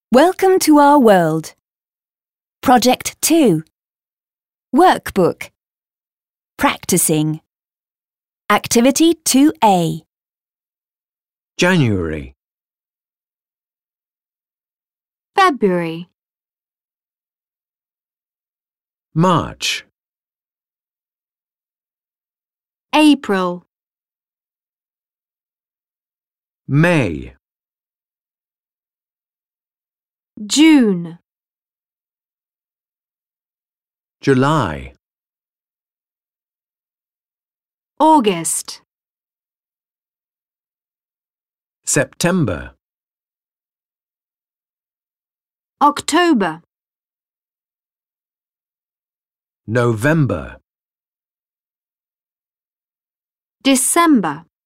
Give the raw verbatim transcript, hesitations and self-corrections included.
Welcome to our world. Project two. Workbook. Practicing. Activity two A. January, February, March, April, May, June, July, August, September, October, November, December.